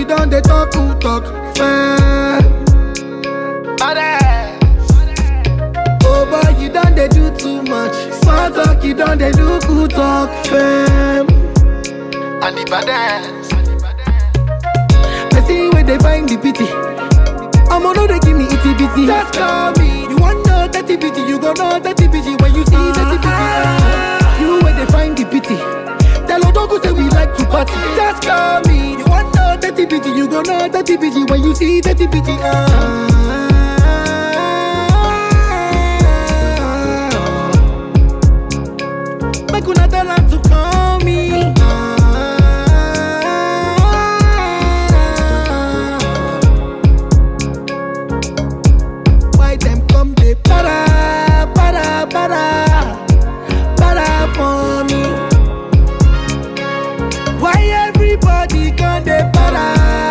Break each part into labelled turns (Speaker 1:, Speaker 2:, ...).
Speaker 1: done they talk, who talk fair. Oh boy, you done they do too much. Small talk, you done they do good talk fam.
Speaker 2: And the baddest.
Speaker 1: I see where they find the pity. I'm know they give me itty bitty. Just call me. You want know dirty bitty, you gon' know dirty bitty when you see dirty bitty. You where they find the pity. Tell Odogu say we like to party. Just call me. You want know dirty bitty, you gon' know dirty bitty when you see dirty bitty. Make una tell am to call me. Why them come they para for me? Why everybody come they para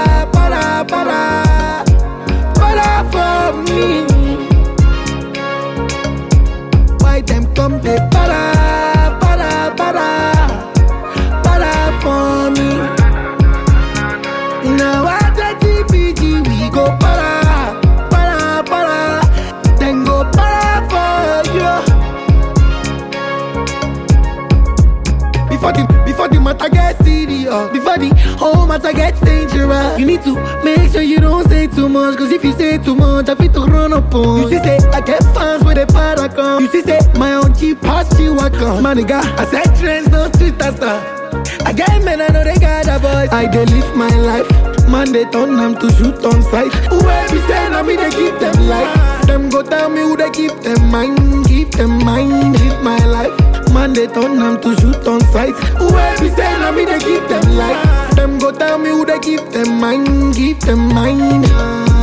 Speaker 1: for me? Why them come they para for me? Now at TPG we go para, then go para for you. Before the matter gets serious, before the whole matter gets dangerous, you need to make sure you don't say too much. Cause if you say too much, I fit to run up on. You see say I get fans with a paragon. You see say my own cheap past you I come. My nigga, I said trends no street stuff. I get men, I know they got a voice. I dey live my life. Man, they turn them to shoot on sight. Whoever be saying, I mean, they keep them life. Them go tell me who they keep them mind. Keep them mind, live my life. Man, they turn them to shoot on sight. Whoever be saying, I mean, they keep them life. Them go tell me who they keep them mind. Keep them mind.